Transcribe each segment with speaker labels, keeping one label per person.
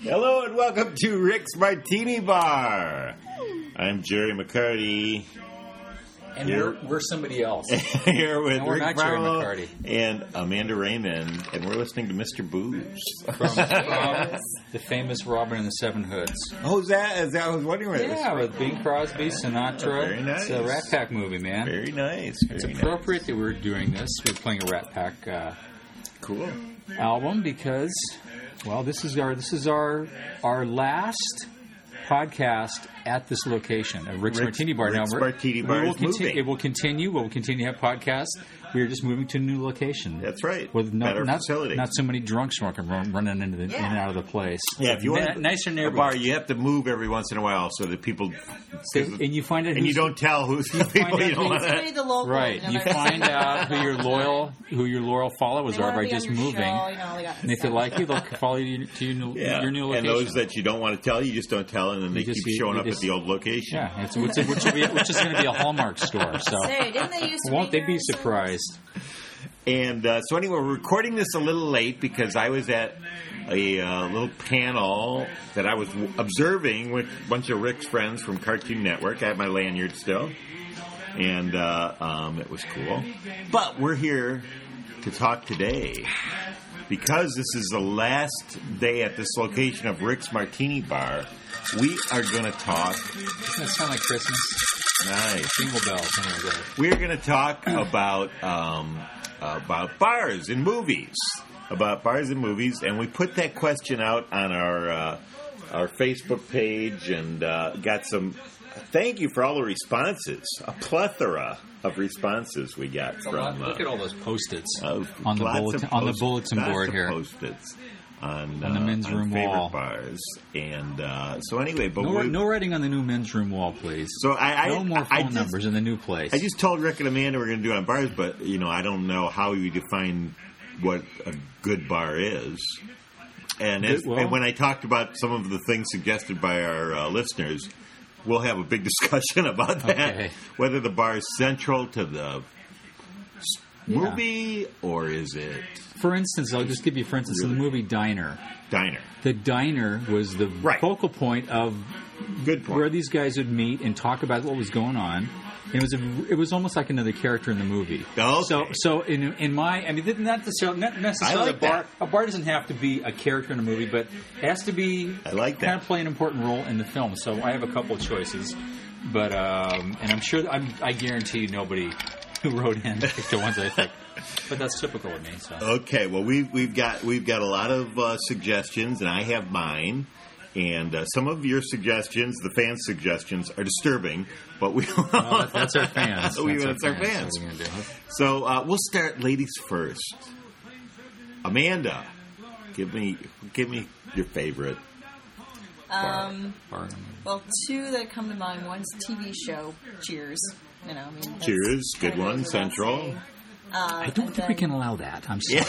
Speaker 1: Hello and welcome to Rick's Martini Bar. I'm Jerry McCarty.
Speaker 2: And we're somebody else.
Speaker 1: Here with
Speaker 2: and we're
Speaker 1: Rick
Speaker 2: not Jerry
Speaker 1: Barlow
Speaker 2: McCarty.
Speaker 1: And Amanda Raymond, and we're listening to Mr. Booze.
Speaker 2: From the famous Robin and the Seven Hoods.
Speaker 1: Oh, is that I was wondering where
Speaker 2: Yeah, with Bing Crosby, Sinatra.
Speaker 1: Oh, very nice.
Speaker 2: It's a Rat Pack movie, man.
Speaker 1: Very nice.
Speaker 2: It's appropriate that we're doing this. We're playing a Rat Pack
Speaker 1: Cool.
Speaker 2: album because, well, this is our last podcast at this location, at Rick's Martini Bar.
Speaker 1: Rick's Martini Bar is moving.
Speaker 2: It will continue. We'll continue to have podcasts. We are just moving to a new location.
Speaker 1: That's right.
Speaker 2: With
Speaker 1: better facility.
Speaker 2: Not so many drunks running into in and out of the place.
Speaker 1: Yeah, if you want
Speaker 2: nicer
Speaker 1: a
Speaker 2: neighborhood.
Speaker 1: bar, you have to move every once in a while so that people...
Speaker 2: And you find out,
Speaker 1: and you don't tell who's the people you don't want to...
Speaker 2: Right, you find out who your loyal followers are by just moving. And if they like you, they'll follow you to your new location.
Speaker 1: And those that you don't want to tell, you just don't tell, and then they keep showing up at the old location.
Speaker 2: Yeah, which is going to be a Hallmark store. So
Speaker 3: didn't they used to
Speaker 2: won't they be surprised?
Speaker 1: And so anyway, we're recording this a little late because I was at a little panel that I was observing with a bunch of Rick's friends from Cartoon Network. I have my lanyard still, and it was cool. But we're here to talk today because this is the last day at this location of Rick's Martini Bar. We are going to talk...
Speaker 2: Doesn't that sound like Christmas?
Speaker 1: Nice.
Speaker 2: Jingle bells.
Speaker 1: We're going to talk about bars and movies. About bars and movies. And we put that question out on our Facebook page and got some... Thank you for all the responses. A plethora of responses we got from...
Speaker 2: Look at all those Post-its
Speaker 1: on
Speaker 2: the bulletin board here.
Speaker 1: Post-its. On
Speaker 2: the men's room wall.
Speaker 1: Bars. And so anyway... but
Speaker 2: no writing on the new men's room wall, please.
Speaker 1: So
Speaker 2: no more phone numbers in the new place.
Speaker 1: I just told Rick and Amanda we're going to do it on bars, but I don't know how you define what a good bar is. And, and when I talked about some of the things suggested by our listeners, we'll have a big discussion about that. Okay. Whether the bar is central to the movie or is it...
Speaker 2: For instance, I'll just give you, in the movie Diner. The diner was the focal point of where these guys would meet and talk about what was going on. And it was almost like another character in the movie.
Speaker 1: Okay.
Speaker 2: So in my, not necessarily
Speaker 1: like that.
Speaker 2: A bar doesn't have to be a character in a movie, but it has to be kind of play an important role in the film. So I have a couple of choices, but and I'm sure I guarantee nobody who wrote in picked the ones I picked. But that's typical of me. So.
Speaker 1: Okay, well we've got a lot of suggestions, and I have mine. And some of your suggestions, the fans' suggestions, are disturbing. But
Speaker 2: that's our fans.
Speaker 1: That's our fans. So we'll start ladies first. Amanda, give me your favorite.
Speaker 3: Well, two that come to mind. One's a TV show, Cheers.
Speaker 1: Cheers, good one. Central.
Speaker 2: I don't think we can allow that. I'm sorry.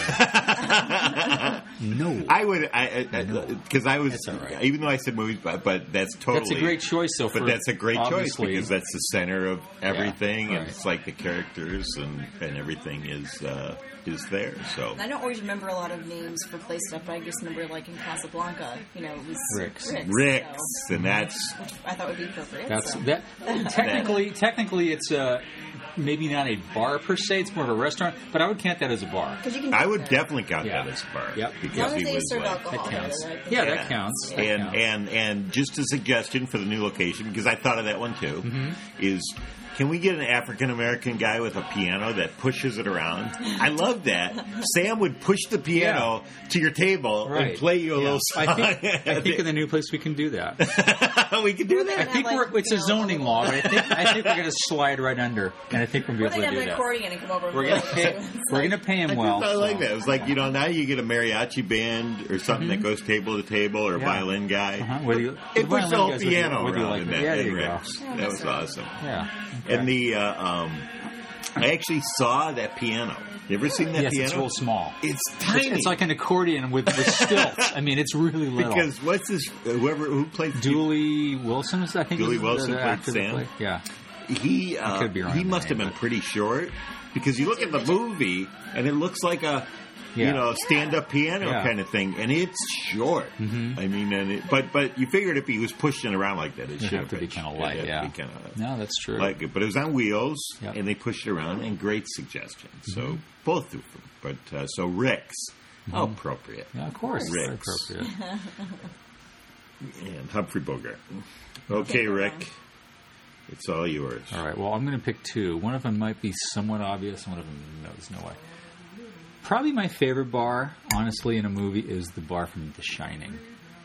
Speaker 2: No.
Speaker 1: I would, because I was, even though I said movies, but that's totally...
Speaker 2: That's a great choice, though.
Speaker 1: But that's a great choice, because that's the center of everything, and it's like the characters and everything is there, so...
Speaker 3: I don't always remember a lot of names for place stuff, but I just remember, like, in Casablanca, it was...
Speaker 1: Rick's,
Speaker 3: so,
Speaker 1: and that's...
Speaker 3: Which I thought would be appropriate.
Speaker 2: Technically, it's maybe not a bar per se, it's more of a restaurant, but I would count that as a bar.
Speaker 1: I would definitely count that as a bar.
Speaker 2: Yep.
Speaker 1: Because he was
Speaker 3: that
Speaker 2: counts. That counts.
Speaker 1: And just a suggestion for the new location, because I thought of that one too, is... Can we get an African-American guy with a piano that pushes it around? I love that. Sam would push the piano to your table and play you a little song.
Speaker 2: I think in the new place we can do that.
Speaker 1: We can do that.
Speaker 2: I think it's a zoning law, but I think we're going to slide right under, and I think we'll be able to do that.
Speaker 3: We're going to have an accordion and come over.
Speaker 2: We're going to pay him well.
Speaker 1: I like that. It was like, now you get a mariachi band or something that goes table to table, or a violin guy. It pushed the whole piano around in that. That was awesome.
Speaker 2: Yeah.
Speaker 1: And I actually saw that piano. You ever seen that piano?
Speaker 2: Yes, it's real small.
Speaker 1: It's tiny.
Speaker 2: It's like an accordion with stilts. I mean, it's really little.
Speaker 1: Because what's this? Who plays
Speaker 2: Dooley Wilson? I think
Speaker 1: Dooley Wilson played Sam.
Speaker 2: Yeah.
Speaker 1: He must have been pretty short. Because you look at the movie, and it looks like a stand-up piano kind of thing, and it's short.
Speaker 2: Mm-hmm.
Speaker 1: I mean, but you figured if he was pushing around like that, it should
Speaker 2: have to be kind of light. No, that's true.
Speaker 1: Like it, but it was on wheels, and they pushed it around, and great suggestions.
Speaker 2: Mm-hmm.
Speaker 1: So both of them. But so Rick's, how appropriate.
Speaker 2: Yeah, of course,
Speaker 1: Rick's.
Speaker 2: appropriate.
Speaker 1: And Humphrey Bogart. Okay, Rick. It's all yours.
Speaker 2: All right. Well, I'm going to pick two. One of them might be somewhat obvious. One of them, no, there's no way. Probably my favorite bar, honestly, in a movie is the bar from The Shining.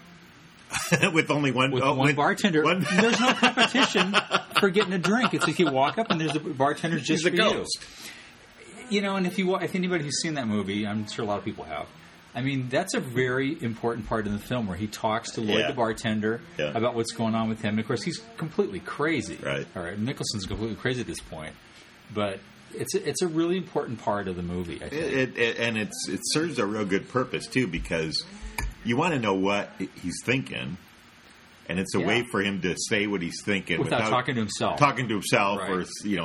Speaker 1: With only one...
Speaker 2: one bartender. There's no competition for getting a drink. It's like you walk up and there's a bartender just for
Speaker 1: ghost.
Speaker 2: You. And if anybody who's seen that movie, I'm sure a lot of people have, I mean, that's a very important part in the film where he talks to Lloyd, the bartender, about what's going on with him. And, of course, he's completely crazy.
Speaker 1: Right.
Speaker 2: All right. Nicholson's completely crazy at this point. But it's a really important part of the movie, I think.
Speaker 1: It serves a real good purpose, too, because you want to know what he's thinking. And it's a way for him to say what he's thinking
Speaker 2: without talking to himself.
Speaker 1: Talking to himself or,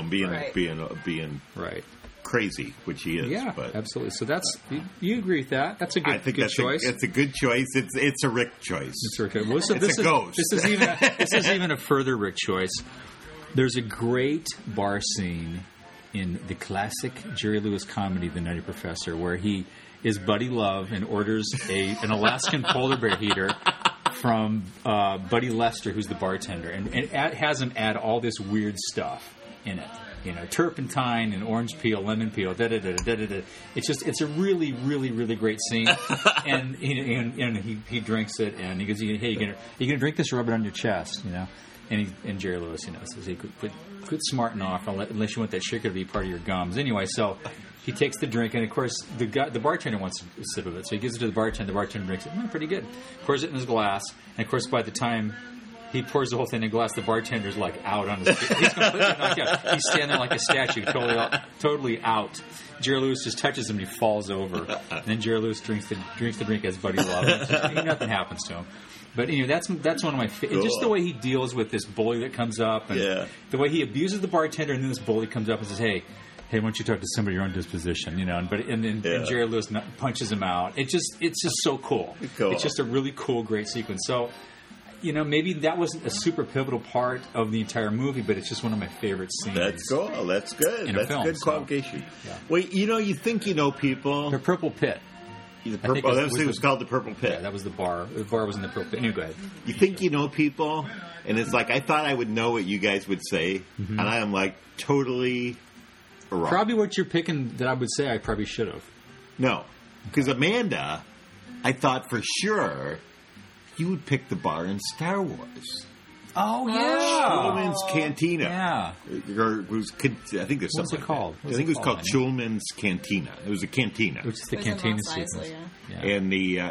Speaker 1: being crazy, which he is.
Speaker 2: Yeah,
Speaker 1: but
Speaker 2: absolutely. So you agree with that? That's a good, choice.
Speaker 1: It's a good choice. It's a Rick choice.
Speaker 2: It's a Rick. Well,
Speaker 1: it's a ghost.
Speaker 2: This is even a further Rick choice. There's a great bar scene in the classic Jerry Lewis comedy, The Nutty Professor, where he is Buddy Love and orders an Alaskan polar bear heater from Buddy Lester, who's the bartender, and has him add all this weird stuff in it. Turpentine and orange peel, lemon peel, da-da-da-da-da-da. It's a really, really, really great scene. and he drinks it, and he goes, hey, you gonna drink this or rub it on your chest, And Jerry Lewis, says, hey, quit smarting off unless you want that sugar to be part of your gums. Anyway, so he takes the drink, and of course, the bartender wants a sip of it. So he gives it to the bartender. The bartender drinks it. Pretty good. Pours it in his glass, and of course, by the time he pours the whole thing in a glass, the bartender's like out on his feet. He's completely knocked out. He's standing there like a statue, totally out. Jerry Lewis just touches him and he falls over. And then Jerry Lewis drinks the drink as Buddy Love. Nothing happens to him. But that's one of my favorite. Just the way he deals with this bully that comes up, and the way he abuses the bartender, and then this bully comes up and says, "Hey, why don't you talk to somebody your own disposition?" And Jerry Lewis punches him out. It's just so cool. It's just a really cool, great sequence. So, maybe that wasn't a super pivotal part of the entire movie, but it's just one of my favorite scenes.
Speaker 1: That's cool. That's good. That's a good qualification. So, yeah. Well, you think you know people.
Speaker 2: The Purple Pit.
Speaker 1: It was called the Purple Pit.
Speaker 2: Yeah, that was the bar. The bar was in the Purple Pit. Anyway, go ahead.
Speaker 1: You think you know people, and it's like I thought I would know what you guys would say, and I am like totally wrong.
Speaker 2: Probably what you're picking that I would say I probably should have.
Speaker 1: No, because Amanda, I thought for sure you would pick the bar in Star Wars.
Speaker 2: Oh, yeah.
Speaker 1: Chulman's Cantina.
Speaker 2: Yeah.
Speaker 1: I think there's something.
Speaker 2: What's it called?
Speaker 1: I think it was called Chulman's Cantina. It was a cantina.
Speaker 2: Which is the cantina sequence.
Speaker 1: And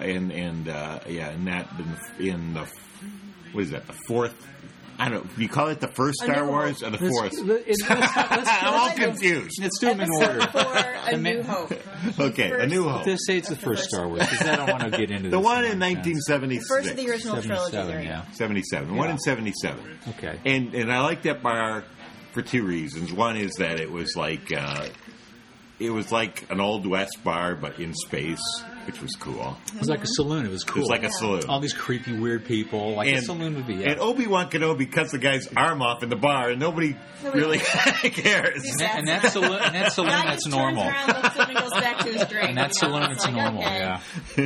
Speaker 1: the what is that? The fourth. I don't know. Do you call it the first Star Wars or the fourth? I'm all confused.
Speaker 2: Let's do them in order.
Speaker 3: A New Hope.
Speaker 1: Okay, A New Hope.
Speaker 2: Let's say it's the first Star Wars, because I don't want to get into
Speaker 1: the one in 1976.
Speaker 3: The first of the original trilogy.
Speaker 1: 77. One in 77.
Speaker 2: Okay.
Speaker 1: And I like that bar for two reasons. One is that it was like an Old West bar, but in space, which was cool.
Speaker 2: It was like a saloon. It was cool.
Speaker 1: It was like a saloon.
Speaker 2: All these creepy, weird people, like a saloon would be. Yeah.
Speaker 1: And Obi-Wan Kenobi cuts the guy's arm off in the bar, and nobody really cares.
Speaker 2: And that saloon, that's normal.
Speaker 3: And goes back to his drink.
Speaker 2: And that saloon, it's normal. Yeah.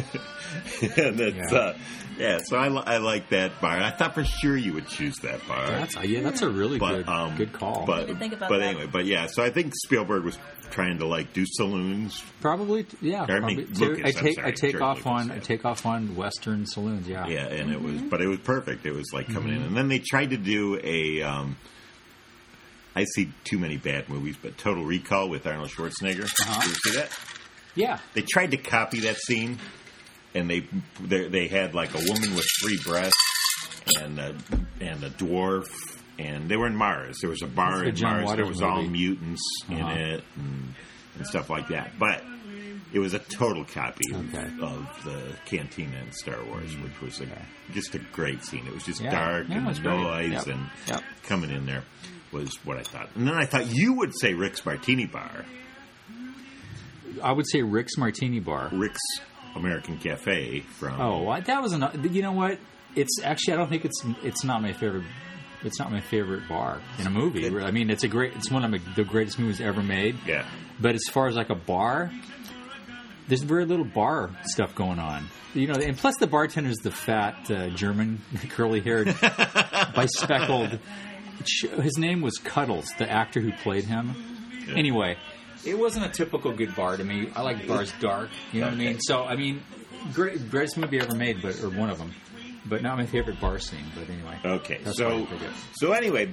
Speaker 1: And so I like that bar. I thought for sure you would choose that bar.
Speaker 2: That's a really good call.
Speaker 1: But anyway, so I think Spielberg was trying to do saloons.
Speaker 2: Probably, yeah.
Speaker 1: I
Speaker 2: take off on Western saloons. Yeah.
Speaker 1: Yeah, and it was perfect. It was coming in, and then they tried to do a. I see too many bad movies, but Total Recall with Arnold Schwarzenegger. Did you see that?
Speaker 2: Yeah.
Speaker 1: They tried to copy that scene. And they had a woman with 3 breasts and a dwarf, and they were in Mars. There was a bar in Mars. There was all mutants in it and stuff like that. But it was a total copy of the Cantina in Star Wars, which was just a great scene. It was just dark and the noise and coming in there was what I thought. And then I thought you would say Rick's Martini Bar.
Speaker 2: I would say Rick's Martini Bar.
Speaker 1: Rick's American Cafe from...
Speaker 2: Oh, that was you know what? It's actually, I don't think it's not my favorite. It's not my favorite bar in a movie. I mean, it's one of the greatest movies ever made.
Speaker 1: Yeah.
Speaker 2: But as far as like a bar, there's very little bar stuff going on. You know, and plus the bartender's the fat German, curly-haired, bespectacled. His name was Cuddles, the actor who played him. Yeah. Anyway, it wasn't a typical good bar to me. I like bars dark. You know what I mean? So, I mean, greatest movie ever made, or one of them. But not my favorite bar scene. But anyway.
Speaker 1: Okay. So anyway,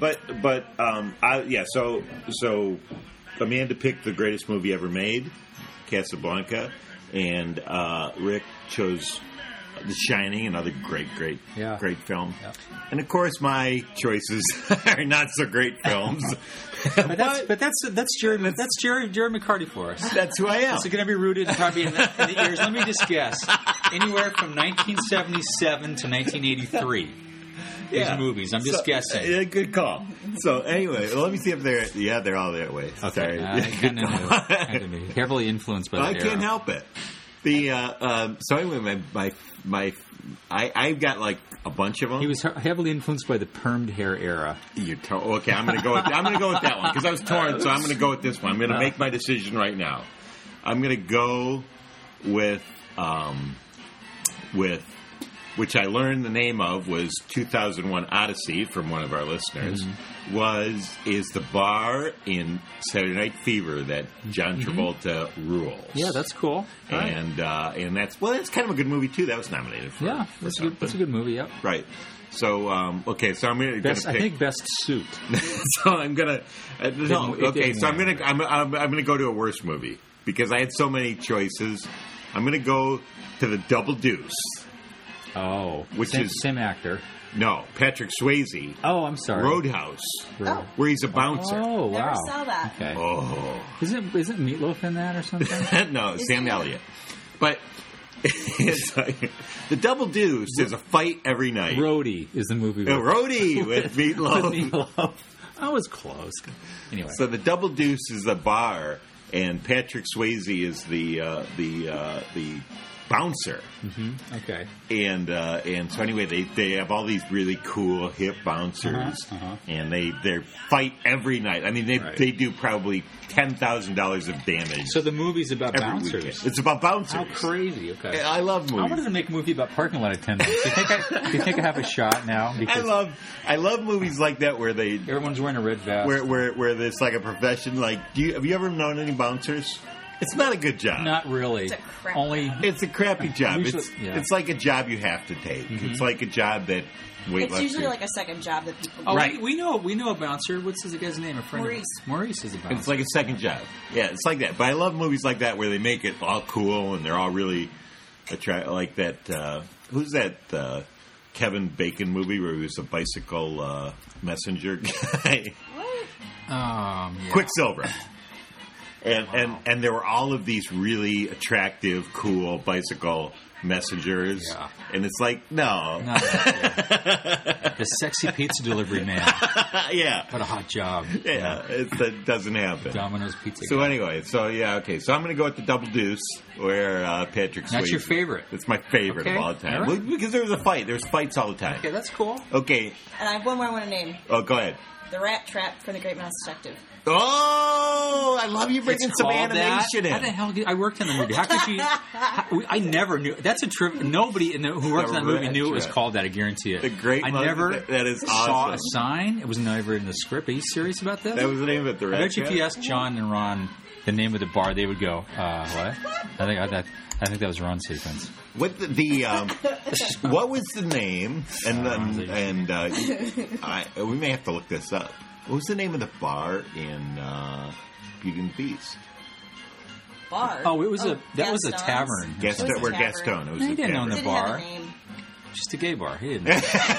Speaker 1: so Amanda picked the greatest movie ever made, Casablanca, and Rick chose The Shining, another great film. Yeah. And of course, my choices are not so great films.
Speaker 2: but that's Jerry McCarty for us.
Speaker 1: That's who I am.
Speaker 2: It's going to be rooted probably in the years. Let me just guess, anywhere from 1977 to 1983. These movies. I'm just guessing.
Speaker 1: Good call. So anyway, let me see if they're all that way.
Speaker 2: Okay. Sorry. Kind of new. Heavily influenced by the era.
Speaker 1: Can't help it. So anyway, I've got like a bunch of them.
Speaker 2: He was heavily influenced by the permed hair era.
Speaker 1: Okay, I'm going to go with that one because I was torn. So I'm going to go with this one. I'm going to make my decision right now. I'm going to go with which I learned the name of was 2001 Odyssey from one of our listeners. Mm-hmm. Is the bar in Saturday Night Fever that John Travolta rules.
Speaker 2: Yeah, that's cool.
Speaker 1: And that's kind of a good movie too. That was nominated for.
Speaker 2: That's a good movie. Yep.
Speaker 1: Right. So so I'm going to pick.
Speaker 2: I think best suit.
Speaker 1: So I'm going to So I'm going to go to a worse movie because I had so many choices. I'm going to go to The Double Deuce.
Speaker 2: Oh,
Speaker 1: which is
Speaker 2: same actor.
Speaker 1: No, Patrick Swayze.
Speaker 2: Oh, I'm sorry.
Speaker 1: Roadhouse, where he's a bouncer.
Speaker 2: Oh, wow.
Speaker 3: Never saw that.
Speaker 2: Okay.
Speaker 1: Oh,
Speaker 2: isn't Meatloaf in that or something?
Speaker 1: No, Sam Elliott. But it's like, The Double Deuce is a fight every night.
Speaker 2: Roadie is the movie.
Speaker 1: Roadie with Meatloaf.
Speaker 2: I was close. Anyway,
Speaker 1: so The Double Deuce is the bar, and Patrick Swayze is the bouncer.
Speaker 2: Mm-hmm. Okay.
Speaker 1: And so anyway, they have all these really cool hip bouncers, and they fight every night. I mean, they do probably $10,000 of damage.
Speaker 2: So the movie's about bouncers.
Speaker 1: Weekend. It's about bouncers.
Speaker 2: How crazy! Okay,
Speaker 1: I love movies.
Speaker 2: I wanted to make a movie about parking lot attendants. Do you think I have a shot now?
Speaker 1: I love movies like that where
Speaker 2: everyone's wearing a red vest.
Speaker 1: Where there's like a profession. Like, have you ever known any bouncers? It's not a good job.
Speaker 2: Not really.
Speaker 1: It's a crappy job. It's like a job you have to take. Mm-hmm. It's like a job that
Speaker 3: It's usually like a second job that people do.
Speaker 2: Oh, right. We know a bouncer. What's his guy's name? A friend
Speaker 3: Maurice.
Speaker 2: Maurice is a bouncer.
Speaker 1: It's like a second job. Yeah, it's like that. But I love movies like that where they make it all cool and they're all really like that. Who's that Kevin Bacon movie where he was a bicycle messenger guy?
Speaker 3: What?
Speaker 2: Yeah.
Speaker 1: Quicksilver. And there were all of these really attractive, cool bicycle messengers. Yeah. And it's like, no.
Speaker 2: The sexy pizza delivery man.
Speaker 1: Yeah.
Speaker 2: What a hot job.
Speaker 1: Yeah, that doesn't happen.
Speaker 2: Domino's Pizza.
Speaker 1: So anyway, okay. So I'm going to go with The Double Deuce, where Patrick Swayze.
Speaker 2: That's your favorite?
Speaker 1: It's my favorite of all time. All right. Because there was a fight. There's fights all the time.
Speaker 2: Okay, that's cool.
Speaker 1: Okay.
Speaker 3: And I have one more I want to name.
Speaker 1: Oh, go ahead.
Speaker 3: The Rat Trap from The Great Mouse Detective.
Speaker 1: Oh, I love you bringing some animation in.
Speaker 2: How the hell I worked in the movie? How could she? I never knew. That's a trip. Nobody who worked in that movie knew it was called that. I guarantee it.
Speaker 1: The Great Mouse. I never that is
Speaker 2: saw
Speaker 1: awesome.
Speaker 2: a sign. It was never in the script. Are you serious about this?
Speaker 1: That was the name of it. The Rat Trap.
Speaker 2: I bet you if you asked John and Ron the name of the bar, they would go, "What?" I think that was Ron's sequence.
Speaker 1: What what was the name? And we may have to look this up. What was the name of the bar in Beauty and the Beast?
Speaker 3: Bar?
Speaker 2: Oh, it was that was a tavern.
Speaker 1: Gaston. It was
Speaker 2: he didn't own the bar. Just a gay bar. He didn't.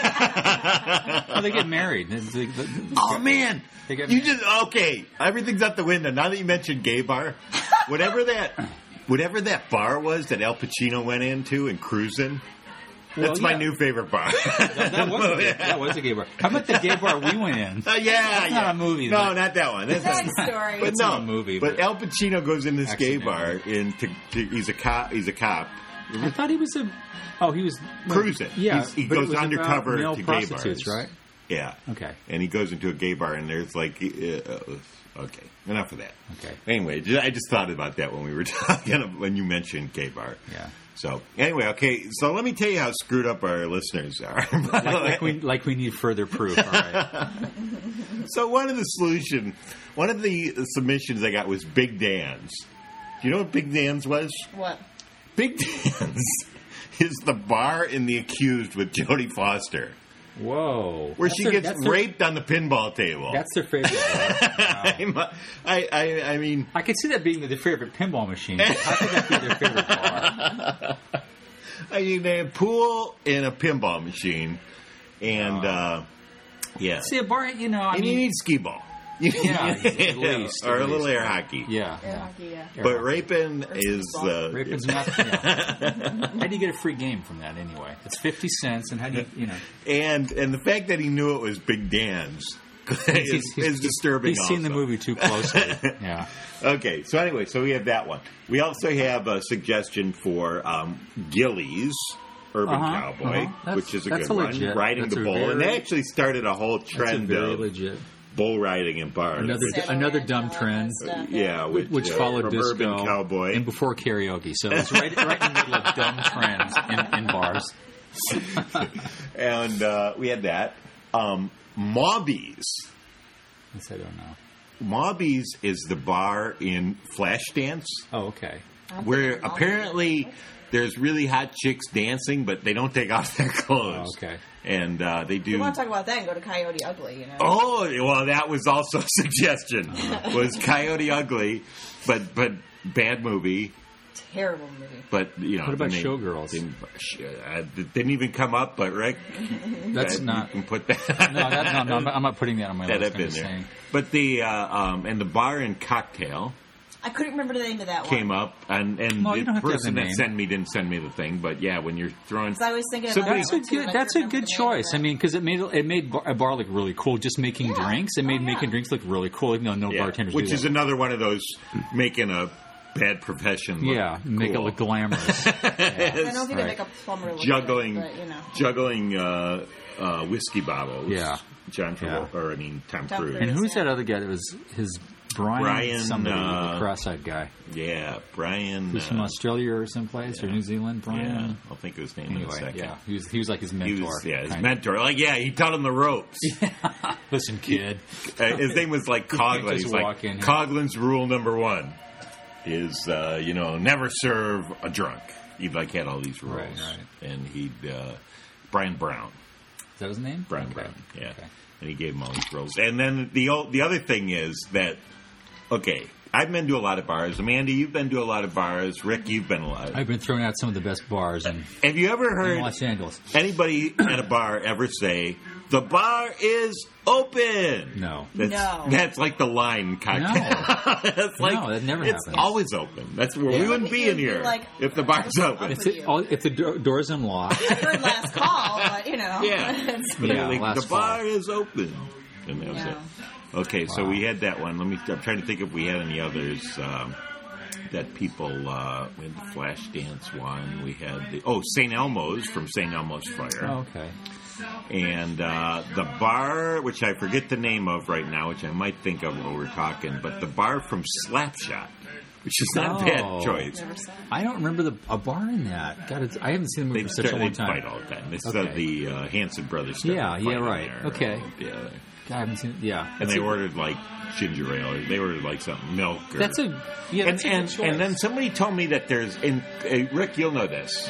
Speaker 2: Well, they get married.
Speaker 1: Oh man, okay. Everything's out the window. Now that you mentioned gay bar, whatever that bar was that Al Pacino went into in Cruisin'. That's my new favorite bar.
Speaker 2: That was a gay bar. How about the gay bar we went in?
Speaker 1: That's
Speaker 2: not a movie.
Speaker 1: No, not that one. That's
Speaker 3: Sad story.
Speaker 1: But
Speaker 2: It's not a movie.
Speaker 1: But Al Pacino goes in this gay bar, and he's a cop. He's a cop.
Speaker 2: I thought he was he was
Speaker 1: cruising.
Speaker 2: Yeah,
Speaker 1: he goes undercover
Speaker 2: male
Speaker 1: to gay
Speaker 2: prostitutes,
Speaker 1: bars,
Speaker 2: right?
Speaker 1: Yeah.
Speaker 2: Okay.
Speaker 1: And he goes into a gay bar, and there's like, okay, enough of that.
Speaker 2: Okay.
Speaker 1: Anyway, I just thought about that when we were talking, when you mentioned gay bar.
Speaker 2: Yeah.
Speaker 1: So anyway, okay. So let me tell you how screwed up our listeners are.
Speaker 2: like we need further proof. All right.
Speaker 1: So one of the submissions I got was Big Dan's. Do you know what Big Dan's was?
Speaker 3: What?
Speaker 1: Big Dan's is the bar in The Accused with Jodie Foster.
Speaker 2: Whoa.
Speaker 1: Where she gets raped on the pinball table.
Speaker 2: That's their favorite bar. Wow.
Speaker 1: I mean...
Speaker 2: I could see that being their favorite pinball machine. How could that be their favorite bar?
Speaker 1: I mean, they have pool and a pinball machine. And, yeah.
Speaker 2: See, a bar,
Speaker 1: you need skee ball.
Speaker 2: At least.
Speaker 1: Or a little air hockey.
Speaker 2: Yeah.
Speaker 3: Air hockey, yeah.
Speaker 1: But raping is...
Speaker 2: raping's not... How do you get a free game from that anyway? It's 50 cents, and how do you know...
Speaker 1: And the fact that he knew it was Big Dan's is disturbing.
Speaker 2: He's seen the movie too closely. Yeah.
Speaker 1: Okay, so anyway, we have that one. We also have a suggestion for Gillies Urban Cowboy, which is a good one. Riding the bull. And they actually started a whole trend of... legit. Bull riding in bars.
Speaker 2: Another dumb trend. Which followed disco
Speaker 1: Urban Cowboy.
Speaker 2: And before karaoke. So it's right in the middle of dumb trends in bars.
Speaker 1: And we had that. Mobbies.
Speaker 2: Yes, I don't know.
Speaker 1: Mobbies is the bar in Flashdance.
Speaker 2: Oh, okay.
Speaker 1: Where apparently there's really hot chicks dancing, but they don't take off their clothes.
Speaker 2: Oh, okay.
Speaker 1: And they do.
Speaker 3: You want to talk about that and go to Coyote Ugly, you know?
Speaker 1: Oh, well, that was also a suggestion. Was Coyote Ugly, but bad movie.
Speaker 3: Terrible movie.
Speaker 1: But,
Speaker 2: what about Showgirls?
Speaker 1: Didn't even come up, but Rick.
Speaker 2: That's not.
Speaker 1: You can put that.
Speaker 2: No, I'm not putting that on my list.
Speaker 1: In there. But and the bar and Cocktail.
Speaker 3: I couldn't remember the name of that one.
Speaker 1: Came up, and the person that sent me didn't send me the thing, but yeah, when you're throwing...
Speaker 3: I was thinking
Speaker 2: that's a good choice. I mean, because it made a bar look really cool, just making drinks. It made making drinks look really cool, even though no bartenders
Speaker 1: which
Speaker 2: do
Speaker 1: is another one of those making a bad profession look
Speaker 2: make
Speaker 1: cool.
Speaker 2: it look glamorous.
Speaker 3: I don't know if you can make a plumber look
Speaker 1: juggling
Speaker 3: juggling
Speaker 1: whiskey bottles.
Speaker 2: Yeah.
Speaker 1: John Travolta, Tom Cruise.
Speaker 2: And who's that other guy that was his... Brian somebody, the cross-eyed guy.
Speaker 1: Yeah, Brian.
Speaker 2: He's from Australia or someplace, or New Zealand, Brian.
Speaker 1: Yeah, I'll think of his name in a second.
Speaker 2: Yeah, he was like his mentor.
Speaker 1: His mentor. Like, he taught him the ropes.
Speaker 2: Listen, kid.
Speaker 1: His name was like Coughlin. He's like, Coughlin's rule number 1 is, never serve a drunk. He had all these rules.
Speaker 2: Right.
Speaker 1: And Brian Brown.
Speaker 2: Is that his name?
Speaker 1: Brian Brown, yeah. Okay. And he gave him all these rules. And then the other thing is that, okay, I've been to a lot of bars. Amanda, you've been to a lot of bars. Rick, you've been a lot.
Speaker 2: I've been thrown out some of the best bars in
Speaker 1: Have you ever heard
Speaker 2: Los Angeles.
Speaker 1: Anybody at a bar ever say, the bar is open?
Speaker 2: No.
Speaker 1: That's like the line Cocktail.
Speaker 2: No, that never happens.
Speaker 1: It's always open. That's where we wouldn't be in here if the bar's open.
Speaker 2: If the door's unlocked.
Speaker 3: I heard last call, but
Speaker 1: Yeah. The bar is open. And that was it. Okay, so we had that one. I'm trying to think if we had any others that people. We had the Flashdance one. We had St. Elmo's from St. Elmo's Fire.
Speaker 2: Oh, okay.
Speaker 1: And the bar, which I forget the name of right now, which I might think of when we're talking, but the bar from Slapshot, which is not a bad choice.
Speaker 2: I don't remember a bar in that. God, I haven't seen the movie for such a long time.
Speaker 1: They fight all the time. It's the Hanson brothers stuff.
Speaker 2: Yeah, right.
Speaker 1: There.
Speaker 2: Okay.
Speaker 1: Yeah.
Speaker 2: I haven't seen it. Yeah.
Speaker 1: And they ordered like ginger ale, or they ordered like something, milk.
Speaker 2: That's a good choice.
Speaker 1: And then somebody told me that there's Rick, you'll know this.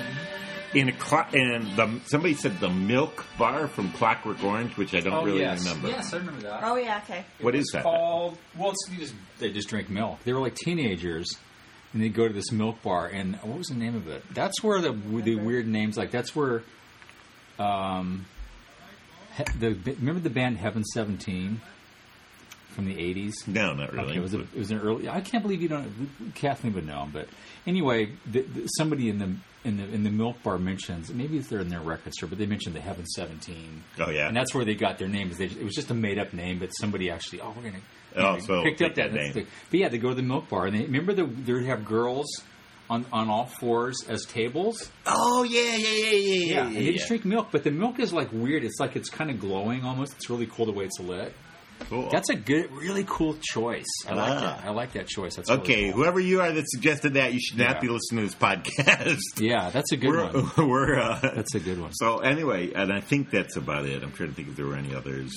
Speaker 1: Somebody said the Milk Bar from Clockwork Orange, which I don't remember.
Speaker 2: Yes, I remember that.
Speaker 3: Oh yeah, okay.
Speaker 1: What is that?
Speaker 2: Called, they just drink milk. They were like teenagers, and they'd go to this milk bar. And what was the name of it? That's where the weird names, like that's where. Remember the band Heaven 17? from the 80s?
Speaker 1: No, not really.
Speaker 2: Okay, it was an early. I can't believe you don't. Kathleen would know, but anyway, somebody in the milk bar mentions, maybe they're in their record store, but they mentioned the Heaven 17.
Speaker 1: Oh yeah,
Speaker 2: and that's where they got their name. It was just a made up name, but somebody actually we're gonna
Speaker 1: so
Speaker 2: picked up that name. But yeah, they go to the milk bar and they remember they have girls on all fours as tables.
Speaker 1: Oh yeah.
Speaker 2: And they just drink milk, but the milk is like weird. It's like it's kind of glowing almost. It's really cool the way it's lit.
Speaker 1: Cool.
Speaker 2: That's a really cool choice. I like that. I like that choice. That's
Speaker 1: okay.
Speaker 2: Really cool.
Speaker 1: Whoever you are that suggested that, you should not be listening to this podcast.
Speaker 2: Yeah, that's a good one. That's a good one.
Speaker 1: So anyway, and I think that's about it. I'm trying to think if there were any others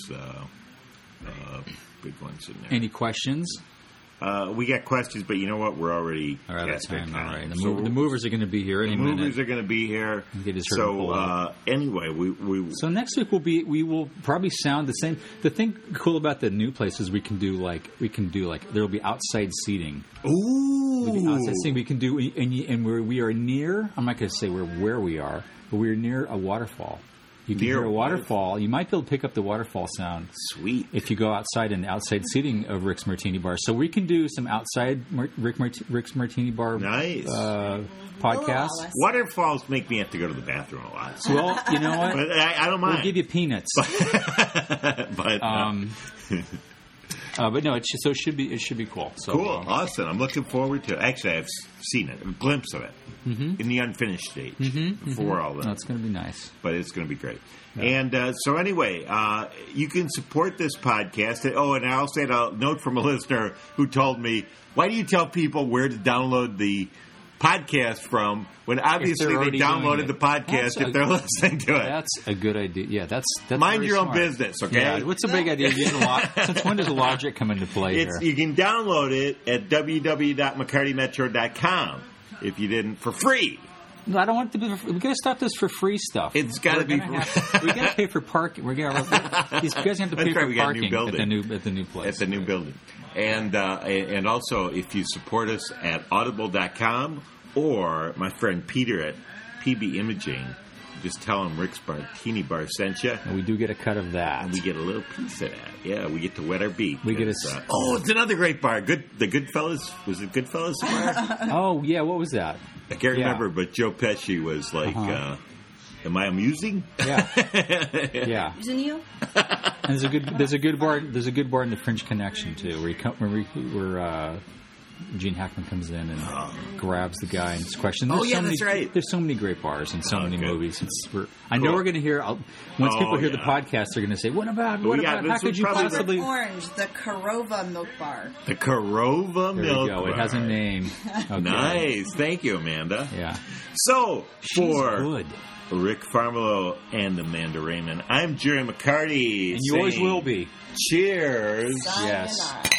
Speaker 1: big ones in there.
Speaker 2: Any questions?
Speaker 1: We got questions, but you know what? We're already
Speaker 2: at time. All right. The movers are going to be here any minute.
Speaker 1: The movers are going to be here. Anyway, we
Speaker 2: So next week we will probably sound the same. The thing cool about the new place is we can do like there will be outside seating.
Speaker 1: Ooh.
Speaker 2: Outside seating we can do, and we are near. I'm not going to say where we are, but we are near a waterfall. You can hear a waterfall. You might be able to pick up the waterfall sound.
Speaker 1: Sweet.
Speaker 2: If you go outside in the outside seating of Rick's Martini Bar. So we can do some outside Rick's Martini Bar podcasts.
Speaker 1: Waterfalls make me have to go to the bathroom a lot.
Speaker 2: Well, you know what?
Speaker 1: But I don't mind.
Speaker 2: We'll give you peanuts. But no, it should be cool. So,
Speaker 1: cool, awesome. I'm looking forward to it. Actually, I've seen it, a glimpse of it in the unfinished stage before all that.
Speaker 2: That's going to be nice,
Speaker 1: but it's going to be great. Yeah. And so anyway, you can support this podcast. Oh, and I also had a note from a listener who told me, "Why do you tell people where to download the podcast from when obviously they downloaded the podcast if they're listening to it?"
Speaker 2: That's a good idea. Yeah, that's
Speaker 1: mind your
Speaker 2: smart.
Speaker 1: own business, okay?
Speaker 2: Yeah, what's a big idea? Since when does logic come into play here?
Speaker 1: You can download it at www.mccartymetro.com if you didn't, for free.
Speaker 2: No, I don't want to be. We got to stop this for free stuff.
Speaker 1: It's got to be.
Speaker 2: We got to pay for parking. These guys have to pay for parking at the new place.
Speaker 1: At the new building, and also if you support us at Audible.com or my friend Peter at PB Imaging, just tell him Rick's Martini Bar sent you.
Speaker 2: And we do get a cut of that.
Speaker 1: And we get a little piece of that. Yeah, we get to wet our beak.
Speaker 2: We get
Speaker 1: it's another great bar. The Goodfellas. Was it Goodfellas bar?
Speaker 2: Oh yeah, what was that?
Speaker 1: I can't remember, but Joe Pesci was like, "Am I amusing?"
Speaker 2: Yeah, yeah.
Speaker 3: Isn't you?
Speaker 2: And there's a good bar. There's a good bar in the Fringe Connection too, where Gene Hackman comes in and grabs the guy and questions.
Speaker 1: That's right.
Speaker 2: There's so many great bars and so many movies. I know we're going to hear. Once people hear the podcast, they're going to say, "What about? How could you possibly?"
Speaker 3: Orange, the Korova Milk Bar.
Speaker 1: The Korova Milk Bar.
Speaker 2: It has a name. Okay.
Speaker 1: Nice. Thank you, Amanda.
Speaker 2: Yeah.
Speaker 1: So for
Speaker 2: good.
Speaker 1: Rick Farmelo and Amanda Raymond, I'm Jerry McCarty.
Speaker 2: And you always will be.
Speaker 1: Cheers.
Speaker 2: Yes.